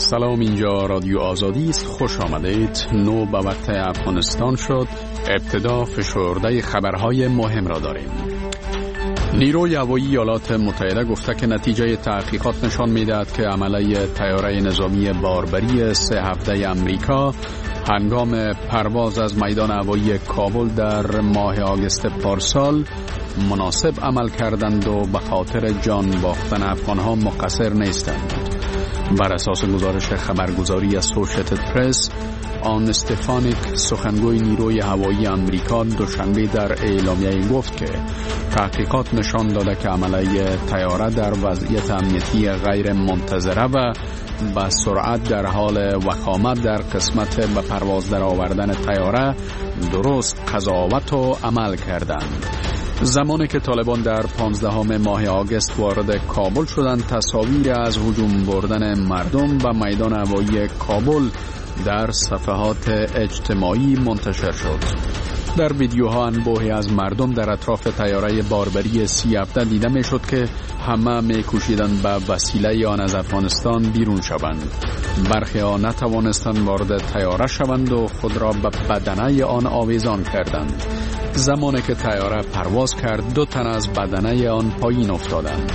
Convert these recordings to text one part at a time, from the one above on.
سلام، اینجا رادیو آزادی است. خوش آمدید. 9 به وقت افغانستان شد. ابتدا فشرده خبرهای مهم را داریم. نیروی هوایی ایالات متحده گفته که نتیجه تحقیقات نشان می‌دهد که عمله طیاره نظامی باربری 317 امریکا هنگام پرواز از میدان هوایی کابل در ماه آگوست پارسال مناسب عمل کردند و به خاطر جان باختن افغانها مقصر نیستند. بر اساس گزارش خبرگزاری اسوشییتد پرس، آن استفانیک سخنگوی نیروی هوایی امریکا دوشنبه در اعلامیه گفت که تحقیقات نشان داده که عمله طیاره در وضعیت امنیتی غیر منتظره و با سرعت در حال وخامت در قسمت به پرواز در آوردن طیاره درست قضاوت و عمل کردند. زمانی که طالبان در 15 ماه آگوست وارد کابل شدند، تصاویر از هجوم بردن مردم به میدان هوایی کابل در صفحات اجتماعی منتشر شد. در ویدیوها انبوهی از مردم در اطراف طیاره باربری 317 دیده میشد که همه میکوشیدند به وسیله آن از افغانستان بیرون شوند. برخی آن نتوانستند وارد طیاره شوند و خود را به بدنه آن آویزان کردند. زمانی که طیاره پرواز کرد، 2 تن از بدنه آن پایین افتادند.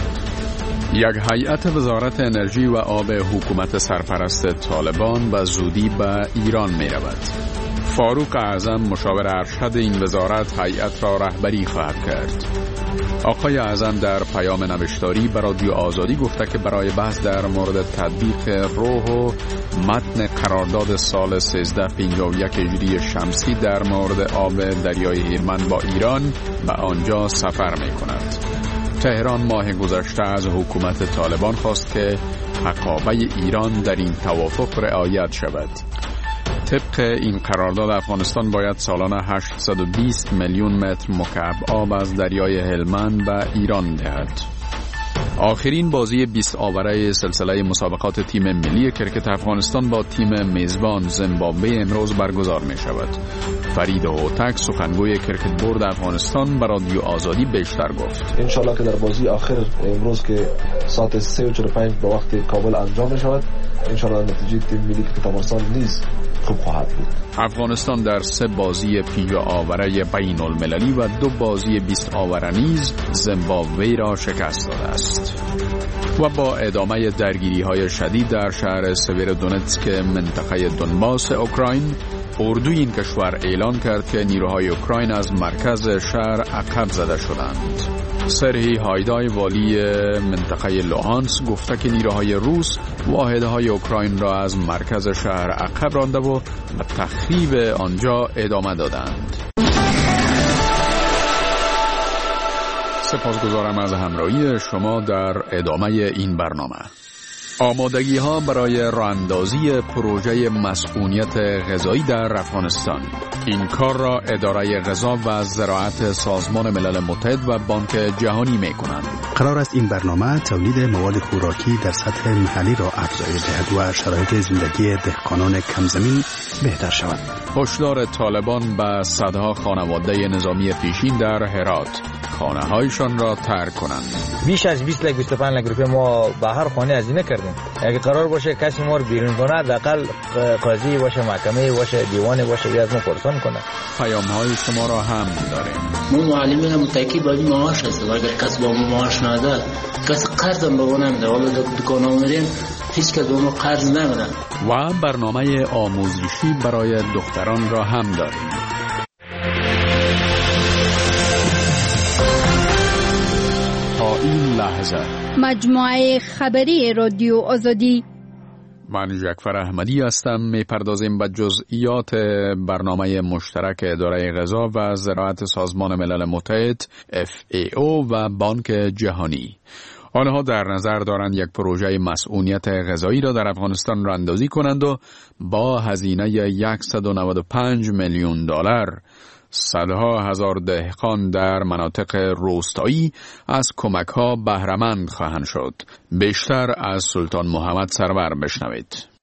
یک هیئت وزارت انرژی و آب حکومت سرپرست طالبان به زودی به ایران می رود. فاروق اعظم مشاور ارشد این وزارت هیئت را رهبری خواهد کرد. آقای اعظم در پیام نوشتاری به رادیو آزادی گفته که برای بحث در مورد تطبیق روح و متن قرارداد سال 1351 هجری شمسی در مورد آب دریای هیرمند با ایران به آنجا سفر می کند. تهران ماه گذشته از حکومت طالبان خواست که حقابه ایران در این توافق رعایت شود. طبق این قرارداد افغانستان باید سالانه 820 میلیون متر مکعب آب از دریای هلمند به ایران دهد. آخرین بازی 20 آوره سلسله مسابقات تیم ملی کرکت افغانستان با تیم میزبان زیمبابوه امروز برگزار می شود. فرید هوتک سخنگوی کرکت بورد افغانستان به رادیو آزادی بیشتر گفت. انشالله که در بازی آخر امروز که ساعت 3:45 به وقت کابل انجام می شود، انشالله نتیجه تیم ملی کرکت افغانستان نیز خوب خواهد بود. افغانستان در 3 بازی 50 آوره بین المللی و 2 بازی 20 آوره نیز زیمبابوه را شکست داده است. و با ادامه درگیری‌های شدید در شهر سویرودونتسک منطقه دونباس اوکراین، اردوی این کشور اعلان کرد که نیروهای اوکراین از مرکز شهر عقب زده شدند. سرهی هایدای والی منطقه لوهانسک گفته که نیروهای روس واحدهای اوکراین را از مرکز شهر عقب رانده و به تخریب آنجا ادامه دادند. سپاسگزارم از همراهی شما در ادامه این برنامه. آمادگی ها برای راه‌اندازی پروژه مسئولیت غذایی در افغانستان. این کار را اداره غذا و زراعت سازمان ملل متحد و بانک جهانی می کنند. قرار است این برنامه تولید مواد خوراکی در سطح محلی را افزایش دهد و شرایط زندگی دهقانان کم زمین بهتر شود. هشدار طالبان به صدها خانواده نظامی پیشین در هرات خانه هایشان را ترک کنند. بیش از 20 لک 25 لک روپیه ما به هر خانه هزینه کردیم. اگه قرار باشه کسی ما رو بیرون کنه، حداقل قاضی باشه، محکمه باشه، دیوان باشه، بیاد ما پرسان کنه. پیام های شما را هم داریم. ما معلمین متکی باید معاش هست. اگر کسی با ما معاش نده، کسی قرض هم به ما نمیده. حالا دکان آمدیم هیچ کس به ما قرض نمیده. و برنامه آموزشی برای دختران را هم داریم. این لحظه مجموعه خبری رادیو آزادی. من جعفر احمدی هستم. میپردازیم به جزئیات برنامه مشترک اداره غذا و زراعت سازمان ملل متحد FAO و بانک جهانی. آنها در نظر دارند یک پروژه مسئولیت غذایی را در افغانستان راه‌اندازی کنند و با هزینه 195 میلیون دلار صدها هزار دهقان در مناطق روستایی از کمک‌ها بهره‌مند خواهند شد. بیشتر از سلطان محمد سرور بشنوید.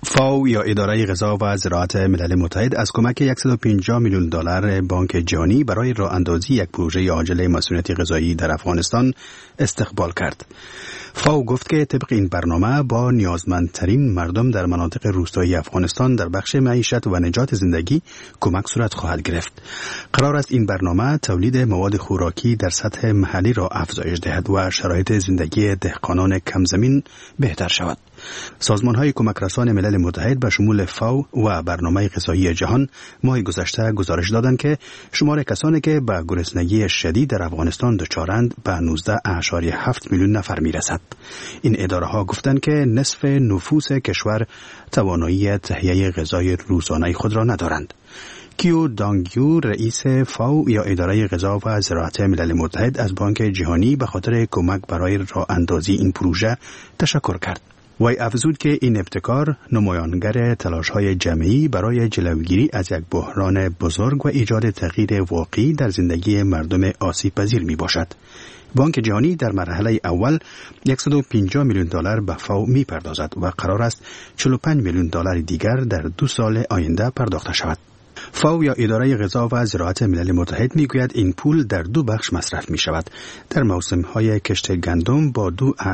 فاو یا اداره غذا و زراعت ملل متحد از کمک $150 میلیون بانک جهانی برای راه اندازی یک پروژه عاجل مسئولیت غذایی در افغانستان استقبال کرد. فاو گفت که طبق این برنامه با نیازمندترین مردم در مناطق روستایی افغانستان در بخش معیشت و نجات زندگی کمک صورت خواهد گرفت. قرار است این برنامه تولید مواد خوراکی در سطح محلی را افزایش دهد و شرایط زندگی دهقانان کمزمین بهتر شود. سازمان‌های کمک رسان ملل متحد به شمول فاو و برنامه غذایی جهان ماه گذشته گزارش دادند که شمار کسانی که به گرسنگی شدید در افغانستان دچارند به 19.7 میلیون نفر میرسد. این اداره‌ها گفتند که نصف نفوس کشور توانایی تهیه غذای روزانه خود را ندارند. کیو دانگیو رئیس فاو یا اداره غذا و زراعت ملل متحد از بانک جهانی به خاطر کمک برای راه اندازی این پروژه تشکر کرد. وی افزود که این ابتکار نمایانگر تلاش‌های جمعی برای جلوگیری از یک بحران بزرگ و ایجاد تغییر واقعی در زندگی مردم آسیب پذیر می باشد. بانک جهانی در مرحله اول $150 میلیون به فاو می پردازد و قرار است $45 میلیون دیگر در 2 سال آینده پرداخته شود. فاو یا اداره غذا و زراعت ملل متحد میگوید این پول در 2 بخش مصرف می شود. در موسم‌های کشت گندم با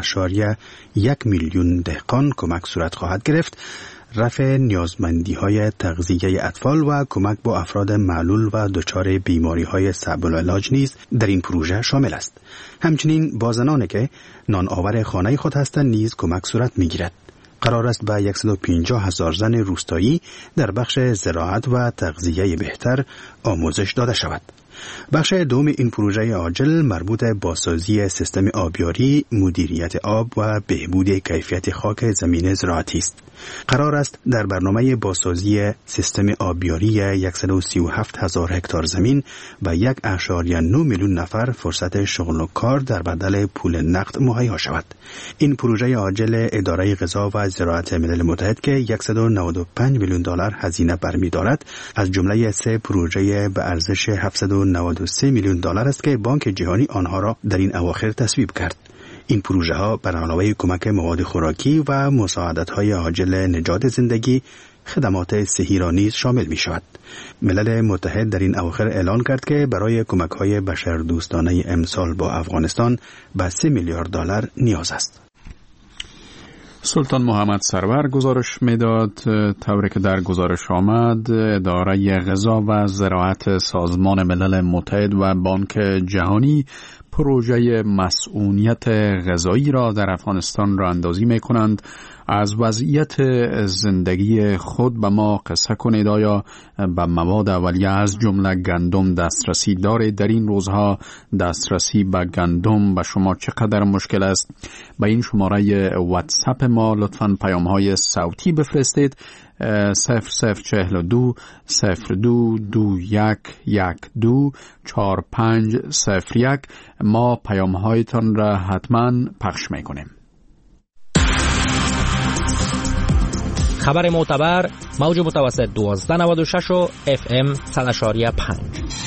2.1 میلیون دهقان کمک صورت خواهد گرفت. رفع نیازمندی‌های تغذیه اطفال و کمک با افراد معلول و دچار بیماری‌های صعب العلاج نیز در این پروژه شامل است. همچنین با زنانی که نان آور خانه خود هستند نیز کمک صورت می‌گیرد. قرار است به 150,000 زن روستایی در بخش زراعت و تغذیه بهتر آموزش داده شود. بخش دوم این پروژه عاجل مربوط به بازسازی سیستم آبیاری، مدیریت آب و بهبود کیفیت خاک زمین زراعتی است. قرار است در برنامه بازسازی سیستم آبیاری 137,000 هکتار زمین و 1.9 میلیون نفر فرصت شغل و کار در بدل پول نقد مهیا شود. این پروژه عاجل اداره غذا و زراعت ملل متحد که $195 میلیون هزینه برمی‌دارد، از جمله 3 پروژه به ارزش $793 میلیون است که بانک جهانی آنها را در این اواخر تصویب کرد. این پروژه ها بر علاوه کمک مواد خوراکی و مساعدت های عاجل نجات زندگی، خدمات صحی را نیز شامل می شود. ملل متحد در این اواخر اعلان کرد که برای کمک های بشردوستانه امسال با افغانستان به $3 میلیارد نیاز است. سلطان محمد سرور گزارش میداد. طوری که در گزارش آمد، اداره غذا و زراعت سازمان ملل متحد و بانک جهانی پروژه مسئولیت غذایی را در افغانستان راه اندازی می کنند. از وضعیت زندگی خود به ما قصه کنید. آیا به مواد اولیه از جمله گندم دسترسی دارید؟ در این روزها دسترسی به گندم به شما چقدر مشکل است؟ به این شماره واتساپ ما لطفاً پیام‌های صوتی بفرستید. 0042 02 21 12 4501. ما پیام‌هایتان را حتما پخش می‌کنیم. خبر معتبر، موج متوسط 1296 و FM 100.5.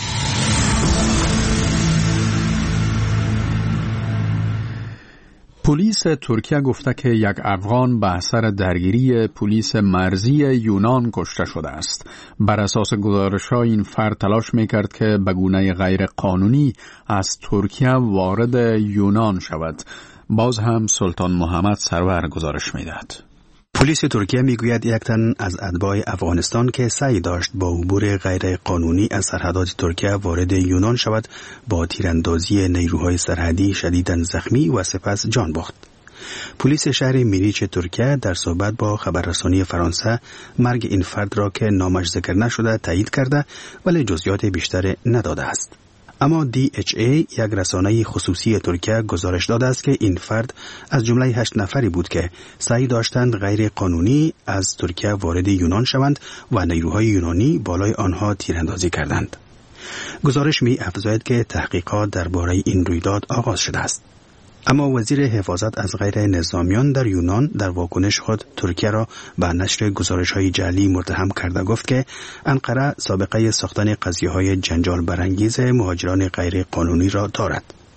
پلیس ترکیه گفته که یک افغان به اثر درگیری پلیس مرزی یونان کشته شده است. بر اساس گزارش‌ها این فرد تلاش می‌کرد که به گونه غیر قانونی از ترکیه وارد یونان شود. باز هم سلطان محمد سرور گزارش می‌دهد. پلیس ترکیه میگوید یک تن از اتباع افغانستان که سعی داشت با عبور غیر قانونی از سرحدات ترکیه وارد یونان شود، با تیراندازی نیروهای سرحدی شدیداً زخمی و سپس جان باخت. پلیس شهر میریچ ترکیه در صحبت با خبررسانی فرانسه مرگ این فرد را که نامش ذکر نشده تایید کرده، ولی جزئیات بیشتر نداده است. اما DHA، یک رسانه خصوصی ترکیه، گزارش داده است که این فرد از جمله 8 نفری بود که سعی داشتند غیر قانونی از ترکیه وارد یونان شوند و نیروهای یونانی بالای آنها تیراندازی کردند. گزارش می افزاید که تحقیقات درباره این رویداد آغاز شده است. اما وزیر حفاظت از غیر نظامیان در یونان در واکنش خود ترکیه را به نشر گزارش‌های جعلی متهم کرده گفت که انقره سابقه ساختن قضیه‌های جنجال برانگیز مهاجران غیر قانونی را دارد.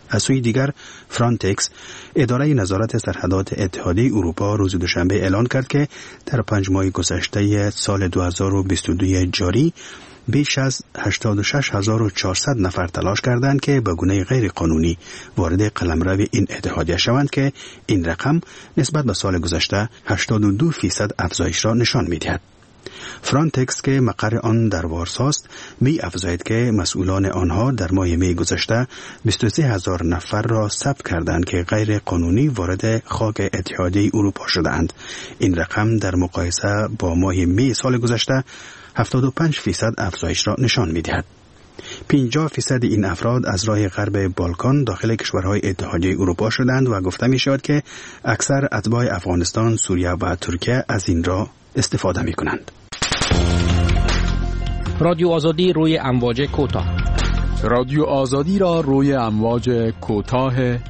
از سوی دیگر فرانتکس اداره نظارت سرحدات اتحادیه اروپا روز دوشنبه اعلان کرد که در 5 ماه گذشته سال 2022 جاری بیش از 86,400 نفر تلاش کردند که به گونه غیر قانونی وارد قلمرو این اتحادیه شوند که این رقم نسبت به سال گذشته 82% افزایش را نشان می‌دهد. فرانتکس که مقر آن در وارساست می افزاید که مسئولان آنها در ماه می گذشته 23,000 نفر را ثبت کردند که غیر قانونی وارد خاک اتحادیه اروپا شدند. این رقم در مقایسه با ماه می سال گذشته 75% افزایش را نشان می دهد. 50% این افراد از راه غرب بالکان داخل کشورهای اتحادیه اروپا شدند و گفته می شود که اکثر اتباع افغانستان، سوریه و ترکیه از این راه استفاده می کنند. رادیو آزادی روی امواج کوتاه. رادیو آزادی را روی امواج کوتاه 16.7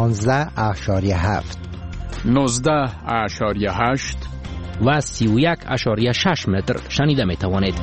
19.8 و 31.6 متر شنیده می توانید.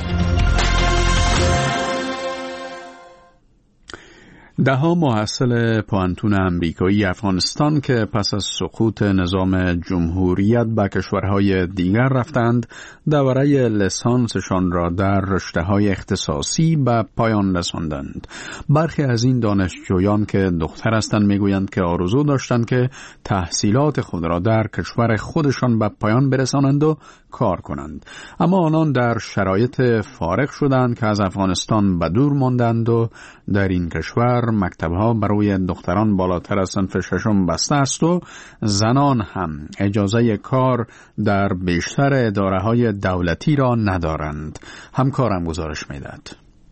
دهها محصل پوهنتون امریکایی افغانستان که پس از سقوط نظام جمهوریت به کشورهای دیگر رفتند، دوره لیسانسشان را در رشته‌های اختصاصی به پایان رساندند. برخی از این دانشجویان که دختر هستند میگویند که آرزو داشتند که تحصیلات خود را در کشور خودشان به پایان برسانند و کار کنند، اما آنان در شرایط فارغ شدند که از افغانستان به دور ماندند و در این کشور مکتب‌ها برای دختران بالاتر از صنف ششم بسته است و زنان هم اجازه کار در بیشتر اداره‌های دولتی را ندارند. همکارم گزارش می‌دهد.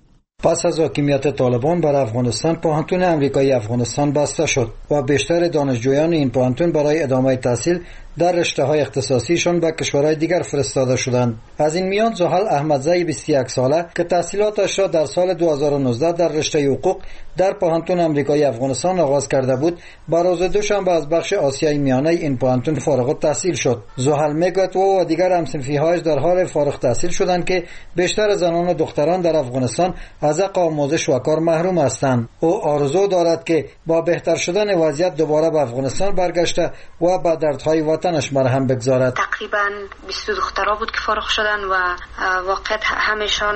پس از حاکمیت طالبان بر افغانستان، پوهنتون امریکایی افغانستان بسته شد و بیشتر دانشجویان این پوهنتون برای ادامه تحصیل در رشته‌های اختصاصیشان به کشورهای دیگر فرستاده شدند. از این میان زحل احمدزی 21 ساله که تحصیلاتش را در سال 2019 در رشته حقوق در پوهنتون امریکایی افغانستان آغاز کرده بود، بر روز دوشنبه از بخش آسیای میانه این پوهنتون فارغ التحصیل شد. زحل میگوید و دیگر همصنفی‌هایش در حال فارغ التحصیل شدند که بیشتر زنان و دختران در افغانستان از حق آموزش و کار محروم هستند. او آرزو دارد که با بهتر شدن وضعیت دوباره به افغانستان برگشته و به دردهای وطنش مرهم بگذارد. تقریبا 20 دخترها بود که فارغ شدن و واقعا همشان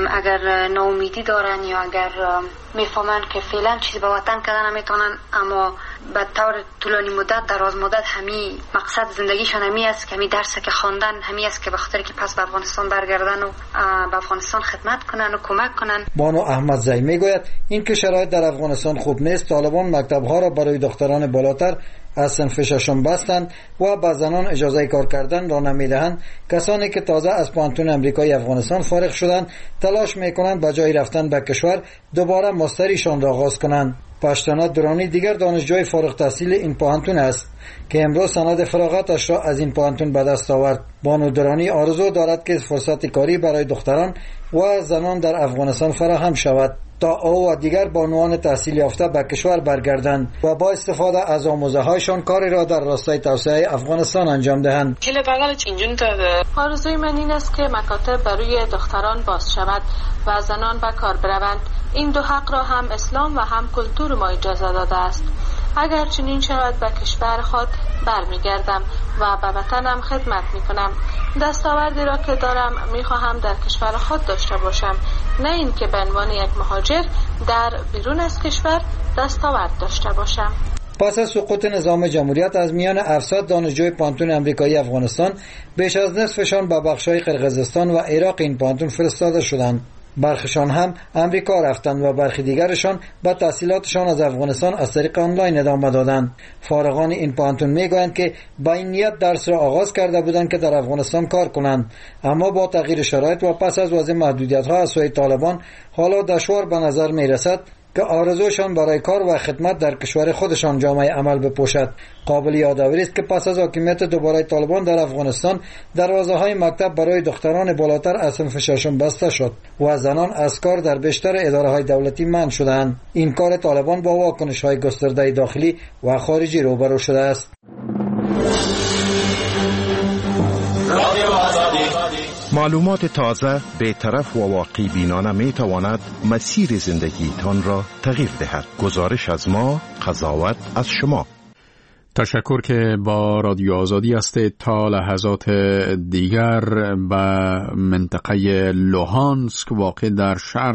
اگر ناامیدی دارن یا اگر میفهمن که فعلا چیزی به وطن کردن نمیتونن، اما به طور طولانی مدت، دراز مدت، همین مقصد زندگیشان همین است که همین درسی که خواندن همین است که به خاطر که پس به افغانستان برگردن و به افغانستان خدمت کنن و کمک کنن. بانو احمدزی میگوید این که شرایط در افغانستان خوب نیست، طالبان مکتب‌ها را برای دختران بالاتر از صنف ششم بستند و به زنان اجازه کار کردن را نمیدهند. کسانی که تازه از پوهنتون امریکایی افغانستان فارغ شدند تلاش میکنند به جای رفتن به کشور دوباره ماستریشان را آغاز کنند. پشتانه درانی دیگر دانشجوی فارغ التحصیل این پوهنتون است که امروز سند فراغتش را از این پوهنتون به دست آورد. بانو درانی آرزو دارد که فرصت کاری برای دختران و زنان در افغانستان فراهم شود تا او و دیگر بانوان تحصیل یافته به کشور برگردند و با استفاده از آموزه‌هایشان کاری را در راستای توسعه افغانستان انجام دهند. آرزوی من این است که مکاتب برای دختران باز شود و زنان به کار بروند. این دو حق را هم اسلام و هم کلتور ما اجازه داده است. اگر چنین شود به کشور خود برمیگردم و به وطنم خدمت میکنم. دستاوردی را که دارم میخواهم در کشور خود داشته باشم، نه این که به عنوان یک مهاجر در بیرون از کشور دستاورد داشته باشم. پس از سقوط نظام جمهوریت از میان 700 دانشجوی پوهنتون امریکایی افغانستان بیش از نصفشان به بخش‌های قرقیزستان و عراق این پوهنتون فرستاده شدند. برخشان هم امریکا رفتند و برخی دیگرشان به تحصیلاتشان از افغانستان از طریق آنلاین ادامه دادند. فارغان این پوهنتون میگویند که با این نیت درس را آغاز کرده بودند که در افغانستان کار کنند، اما با تغییر شرایط و پس از وضع محدودیت‌ها از سوی طالبان حالا دشوار به نظر میرسد که آرزوشان برای کار و خدمت در کشور خودشان جامعه عمل بپوشد. قابل یادآوری است که پس از حاکمیت دوباره طالبان در افغانستان دروازه‌های مکتب برای دختران بالاتر از صنف ششم بسته شد و زنان از کار در بیشتر اداره‌های دولتی منع شدند. این کار طالبان با واکنش‌های گسترده داخلی و خارجی روبرو شده است. معلومات تازه بی‌طرف و واقعی بینانه می تواند مسیر زندگیتان را تغییر دهد. گزارش از ما، قضاوت از شما. تشکر که با رادیو آزادی هستید. تا لحظات دیگر به منطقه لوهانسک واقع در شرق